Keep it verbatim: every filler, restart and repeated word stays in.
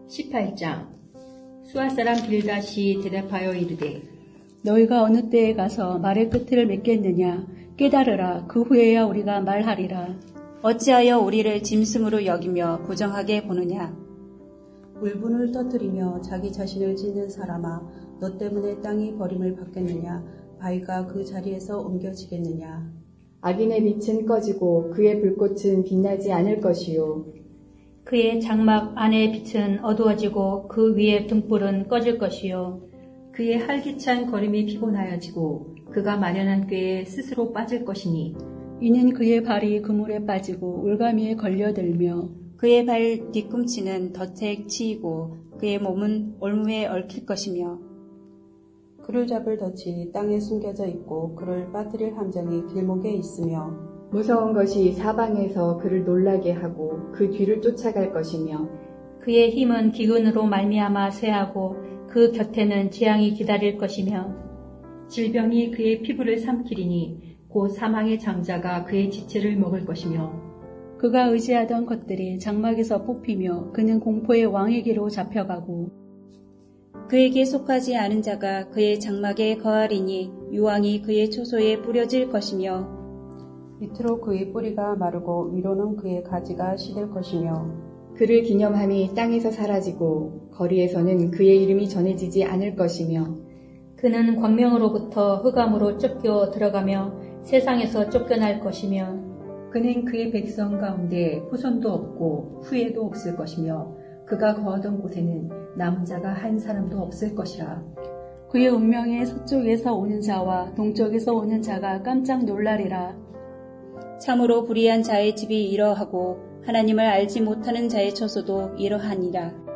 십팔 장. 수아 사람 빌닷이 대답하여 이르되 너희가 어느 때에 가서 말의 끝을 맺겠느냐. 깨달으라. 그 후에야 우리가 말하리라. 어찌하여 우리를 짐승으로 여기며 부정하게 보느냐. 울분을 터뜨리며 자기 자신을 찢는 사람아, 너 때문에 땅이 버림을 받겠느냐. 바위가 그 자리에서 옮겨지겠느냐. 악인의 빛은 꺼지고 그의 불꽃은 빛나지 않을 것이요. 그의 장막 안의 빛은 어두워지고 그 위의 등불은 꺼질 것이요. 그의 활기찬 걸음이 피곤하여지고 그가 마련한 꾀에 스스로 빠질 것이니 이는 그의 발이 그물에 빠지고 울가미에 걸려들며 그의 발 뒤꿈치는 덫에 치이고 그의 몸은 올무에 얽힐 것이며 그를 잡을 덫이 땅에 숨겨져 있고 그를 빠뜨릴 함정이 길목에 있으며 무서운 것이 사방에서 그를 놀라게 하고 그 뒤를 쫓아갈 것이며 그의 힘은 기근으로 말미암아 쇠하고 그 곁에는 재앙이 기다릴 것이며 질병이 그의 피부를 삼키리니 곧 사망의 장자가 그의 지체를 먹을 것이며 그가 의지하던 것들이 장막에서 뽑히며 그는 공포의 왕에게로 잡혀가고 그에게 속하지 않은 자가 그의 장막에 거하리니 유황이 그의 초소에 뿌려질 것이며 밑으로 그의 뿌리가 마르고 위로는 그의 가지가 시들 것이며 그를 기념함이 땅에서 사라지고 거리에서는 그의 이름이 전해지지 않을 것이며 그는 광명으로부터 흑암으로 쫓겨 들어가며 세상에서 쫓겨날 것이며 그는 그의 백성 가운데 후손도 없고 후예도 없을 것이며 그가 거하던 곳에는 남은 자가 한 사람도 없을 것이라. 그의 운명에 서쪽에서 오는 자와 동쪽에서 오는 자가 깜짝 놀라리라. 참으로 불의한 자의 집이 이러하고 하나님을 알지 못하는 자의 처소도 이러하니라.